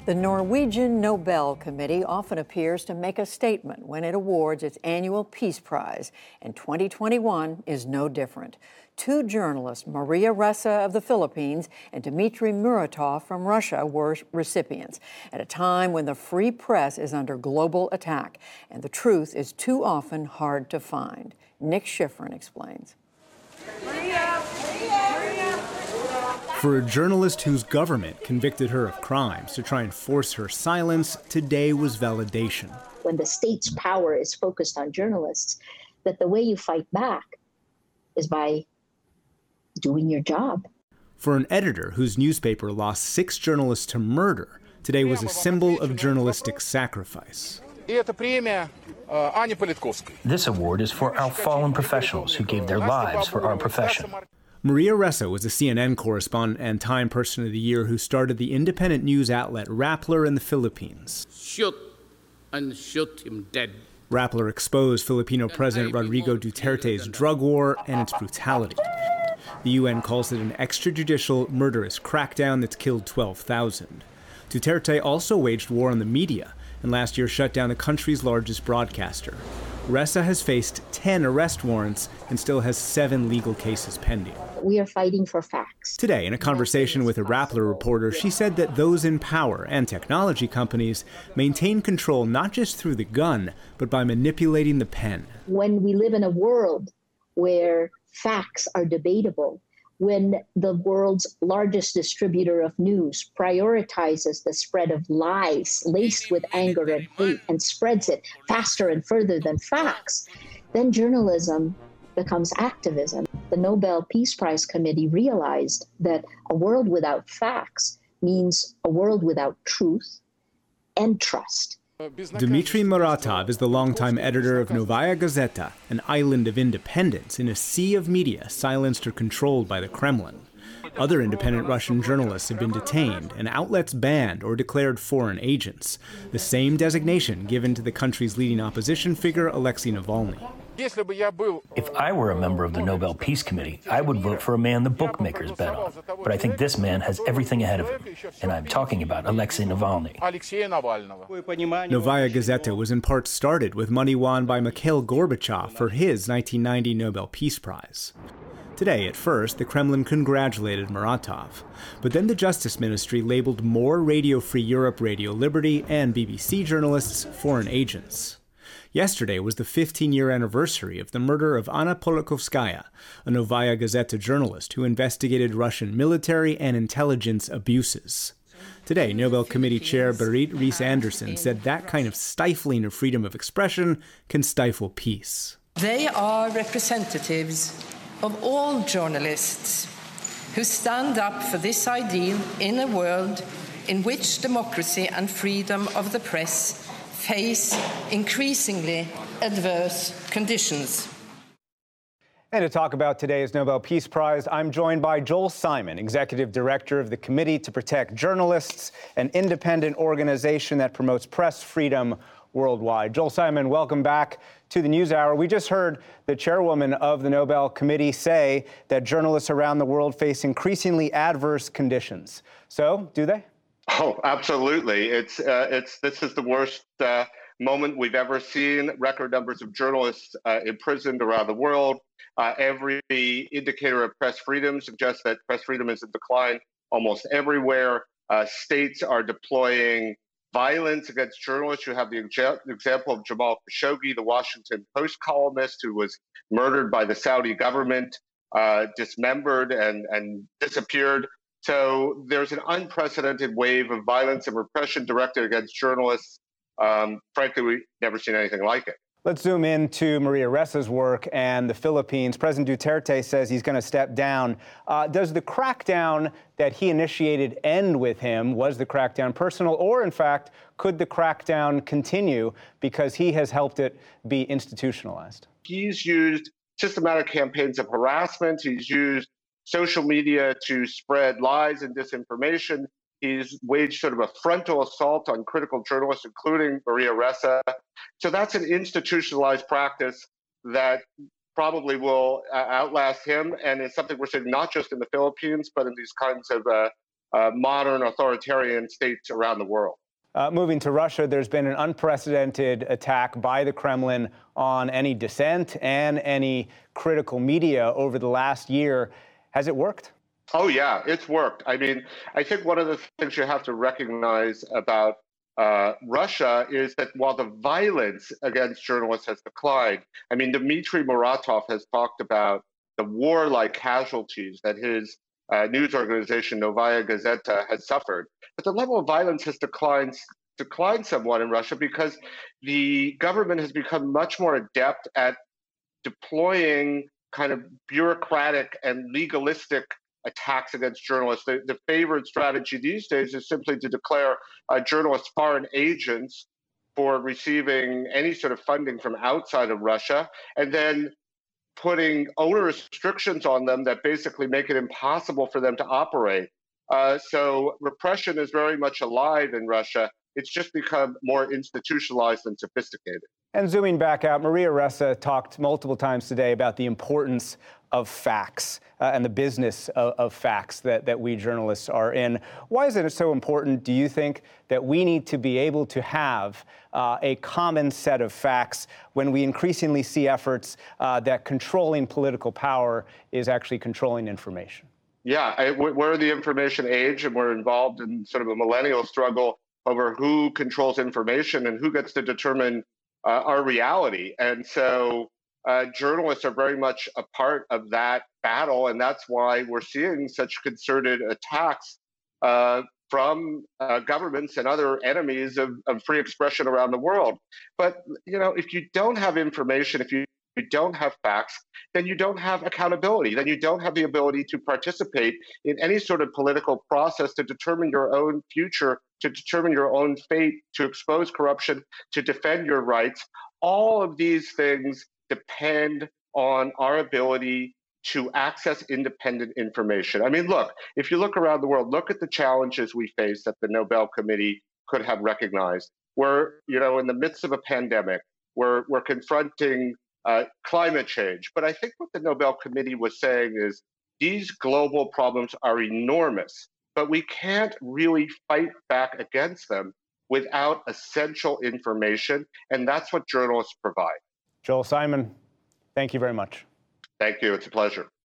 The Norwegian Nobel Committee often appears to make a statement when it awards its annual Peace Prize, and 2021 is no different. Two journalists, Maria Ressa of the Philippines and Dmitry Muratov from Russia, were recipients at a time when the free press is under global attack and the truth is too often hard to find. Nick Schifrin explains. For a journalist whose government convicted her of crimes to try and force her silence, today was validation. When the state's power is focused on journalists, that the way you fight back is by doing your job. For an editor whose newspaper lost 6 journalists to murder, today was a symbol of journalistic sacrifice. This award is for our fallen professionals who gave their lives for our profession. Maria Ressa was a CNN correspondent and Time Person of the Year who started the independent news outlet Rappler in the Philippines. Shoot him dead. Rappler exposed Filipino President Rodrigo Duterte's drug war and its brutality. The UN calls it an extrajudicial, murderous crackdown that's killed 12,000. Duterte also waged war on the media and last year shut down the country's largest broadcaster. Ressa has faced 10 arrest warrants and still has 7 legal cases pending. We are fighting for facts. Today, in a conversation with a Rappler reporter, she said that those in power and technology companies maintain control not just through the gun, but by manipulating the pen. When we live in a world where facts are debatable, when the world's largest distributor of news prioritizes the spread of lies laced with anger and hate and spreads it faster and further than facts, then journalism becomes activism. The Nobel Peace Prize Committee realized that a world without facts means a world without truth and trust. Dmitry Muratov is the longtime editor of Novaya Gazeta, an island of independence in a sea of media silenced or controlled by the Kremlin. Other independent Russian journalists have been detained and outlets banned or declared foreign agents, the same designation given to the country's leading opposition figure, Alexei Navalny. If I were a member of the Nobel Peace Committee, I would vote for a man the bookmakers bet on. But I think this man has everything ahead of him, and I'm talking about Alexei Navalny. Novaya Gazeta was in part started with money won by Mikhail Gorbachev for his 1990 Nobel Peace Prize. Today, at first, the Kremlin congratulated Muratov, but then the Justice Ministry labeled more Radio Free Europe, Radio Liberty, and BBC journalists foreign agents. Yesterday was the 15-year anniversary of the murder of Anna Politkovskaya, a Novaya Gazeta journalist who investigated Russian military and intelligence abuses. Today, Nobel Committee Chair Berit Reiss-Andersen said that kind of stifling of freedom of expression can stifle peace. They are representatives of all journalists who stand up for this ideal in a world in which democracy and freedom of the press face increasingly adverse conditions. And to talk about today's Nobel Peace Prize, I'm joined by Joel Simon, Executive Director of the Committee to Protect Journalists, an independent organization that promotes press freedom worldwide. Joel Simon, welcome back to the NewsHour. We just heard the chairwoman of the Nobel Committee say that journalists around the world face increasingly adverse conditions. So, do they? Oh, absolutely. This is the worst moment we've ever seen. Record numbers of journalists imprisoned around the world. Every indicator of press freedom suggests that press freedom is in decline almost everywhere. States are deploying violence against journalists. You have the example of Jamal Khashoggi, the Washington Post columnist who was murdered by the Saudi government, dismembered and disappeared. So there's an unprecedented wave of violence and repression directed against journalists. Frankly, we've never seen anything like it. Let's zoom into Maria Ressa's work and the Philippines. President Duterte says he's going to step down. Does the crackdown that he initiated end with him? Was the crackdown personal? Or, in fact, could the crackdown continue because he has helped it be institutionalized? He's used systematic campaigns of harassment. He's used social media to spread lies and disinformation. He's waged sort of a frontal assault on critical journalists, including Maria Ressa. So that's an institutionalized practice that probably will outlast him, and it's something we're seeing not just in the Philippines, but in these kinds of modern authoritarian states around the world. Moving to Russia, there's been an unprecedented attack by the Kremlin on any dissent and any critical media over the last year. Has it worked? Oh, yeah, it's worked. I mean, I think one of the things you have to recognize about Russia is that while the violence against journalists has declined, I mean, Dmitry Muratov has talked about the warlike casualties that his news organization Novaya Gazeta has suffered. But the level of violence has declined somewhat in Russia because the government has become much more adept at deploying kind of bureaucratic and legalistic attacks against journalists. The favored strategy these days is simply to declare journalists foreign agents for receiving any sort of funding from outside of Russia, and then putting onerous restrictions on them that basically make it impossible for them to operate. So repression is very much alive in Russia. It's just become more institutionalized and sophisticated. And zooming back out, Maria Ressa talked multiple times today about the importance of facts and the business of facts that we journalists are in. Why is it so important, do you think, that we need to be able to have a common set of facts when we increasingly see efforts that controlling political power is actually controlling information? Yeah, we're the information age, and we're involved in sort of a millennial struggle over who controls information and who gets to determine our reality. And so journalists are very much a part of that battle, and that's why we're seeing such concerted attacks from governments and other enemies of free expression around the world. But, you know, if you don't have information, if you don't have facts, then you don't have accountability. Then you don't have the ability to participate in any sort of political process to determine your own future, to determine your own fate, to expose corruption, to defend your rights. All of these things depend on our ability to access independent information. I mean, look, if you look around the world, look at the challenges we face that the Nobel Committee could have recognized. We're, you know, in the midst of a pandemic. We're confronting climate change. But I think what the Nobel Committee was saying is these global problems are enormous, but we can't really fight back against them without essential information. And that's what journalists provide. Joel Simon, thank you very much. Thank you. It's a pleasure.